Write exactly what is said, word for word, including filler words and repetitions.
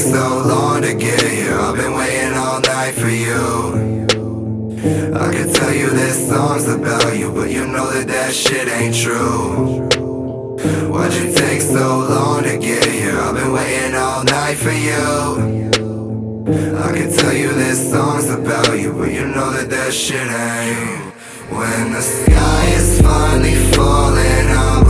so long to get here? I've been waiting all night for you. I could tell you this song's about you, but you know that that shit ain't true. Why'd you take so long to get here? I've been waiting all night for you. I could tell you this song's about you, but you know that that shit ain't. When the sky is finally falling, I'm